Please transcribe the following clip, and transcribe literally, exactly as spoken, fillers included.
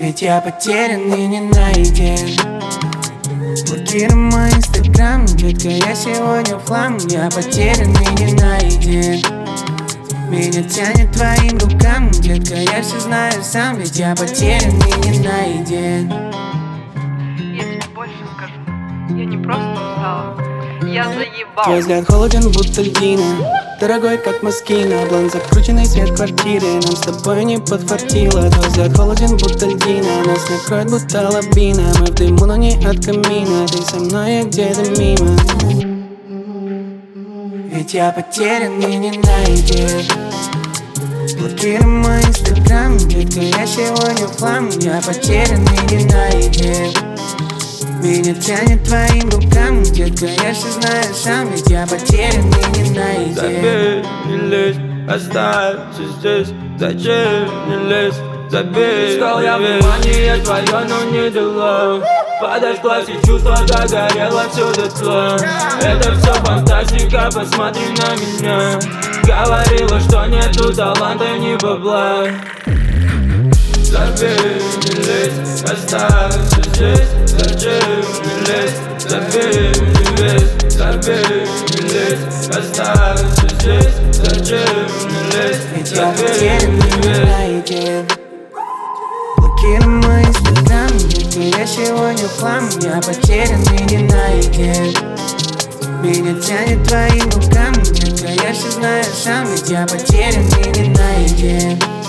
Ведь я потерян и не найден. Блокируй мой инстаграм, детка, я сегодня в хлам. Я потерян и не найден. Меня тянет твоим рукам, детка, я все знаю сам. Ведь я потерян и не найден. Я тебе больше скажу, я не просто устала, я заебал. Твой взгляд холоден, будто льдина, дорогой, как Москина. Блонд закрученный свет квартиры, нам с тобой не подфартило. Твой взгляд холоден, будто льдина, нас накроет, будто лавина. Мы в дыму, но не от камина, ты со мной, я где-то мимо. Ведь я потерян и не найден. Блокируй мой инстаграм, детка, я сегодня в хлам. Я потерян и не найден. Меня тянет твоим рукам, детка, я все знаю сам. Ведь я потерян и не найден. Забей, не лезь, оставься здесь. Зачем не лезь, забей. Искал я внимание твое, но не дало. Подожгла все чувства, догорело все дотла. Это все фантастика, посмотри на меня. Говорила, что нету таланта, ни бабла. Забей, не лезь, оставься здесь. Зачем не лезь, забей, не лезь. Забей, не лезь, оставься здесь. Зачем не лезь, ведь я потерян и не найден. Блокируй мой инстаграм, детка, я сегодня в хлам. Я потерян и не найден. Меня тянет твоим рукам, детка, я все знаю сам. Ведь я потерян и не найден.